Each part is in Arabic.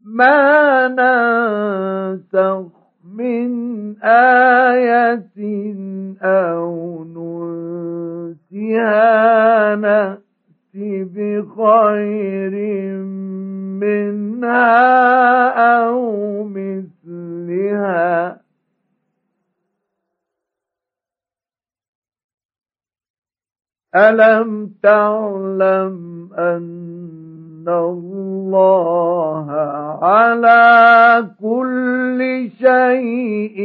ما ننسخ من آية أو ننسها نأت بخير منها أو مثلها ألم تعلم أن الله على كل شيء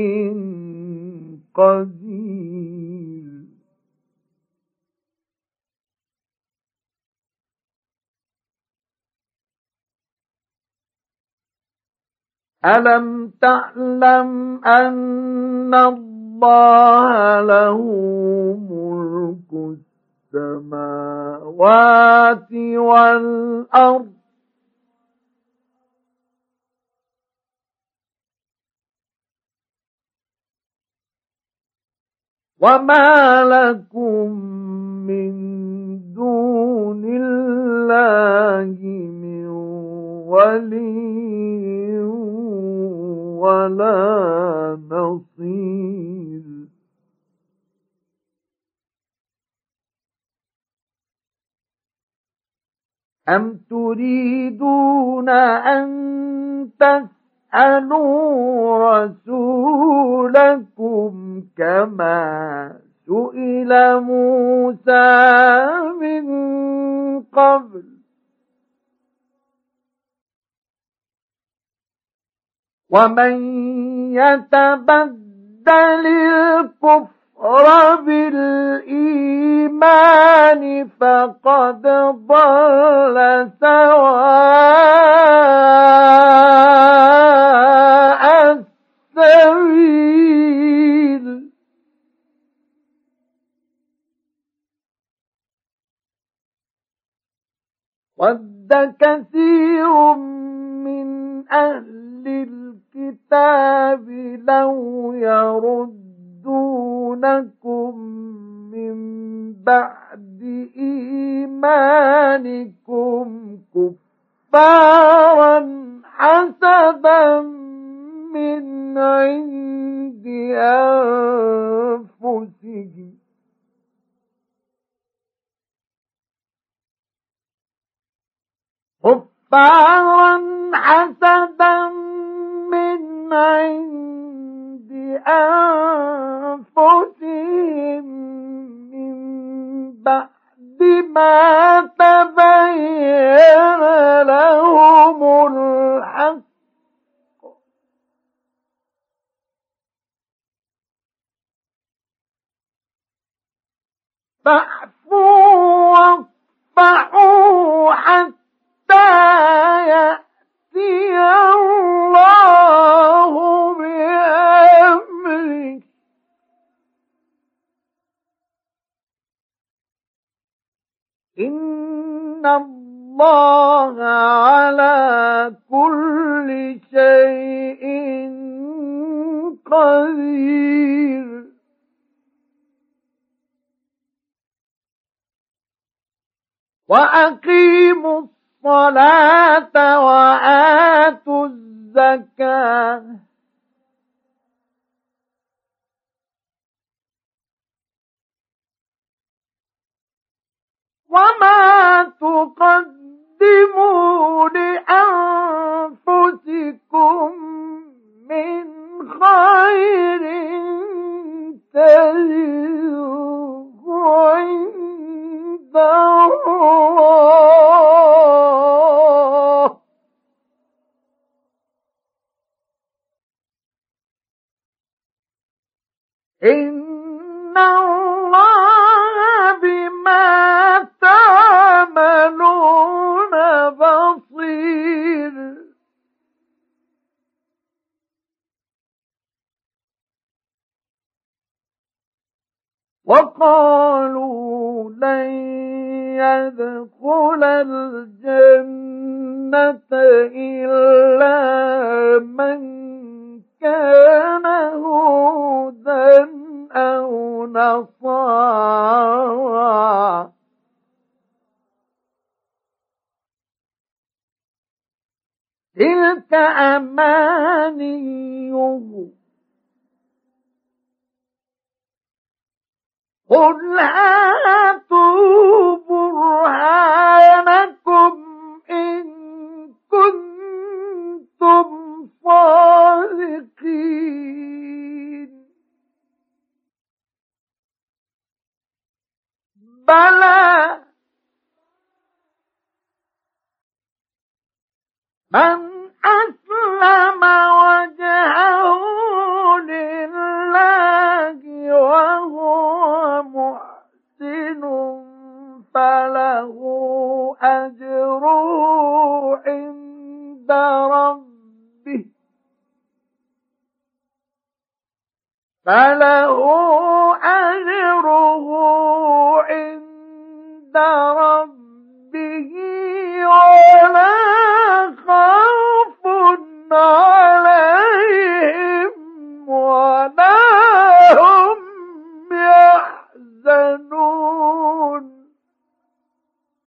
قدير. ألم تعلم أن الله له ملك السماوات والأرض وما لكم من دون الله من ولي ولا نصير. أم تريدون أن تسألوا رسولكم كما سئل موسى من قبل ومن يتبدل الكفر بالإيمان فقد ضل سواء السبيل. ود كثير من أهل الكتاب لو يردونكم من بعد إيمانكم كفارا حسدا من عند أنفسهم كفارا حسدا من عند أنفسهم من بعد ما تبين لهم الحق فاعفوا واصفحوا حتى يأتي الله بأمره إن الله على كل شيء قدير. وأقيموا الصلاة وآتوا الزكاة وما تقدموا لأنفسكم من خير تجدوه عند الله إن الله بما تعملون بصير. وقالوا لن يدخل الجنة إلا من كان هودا أو نصارى تلك أمانيهم قل هاتوا برهانكم إن كنتم صادقين بلى من أسلم وجهه لله وهو محسن فله أجره عند ربه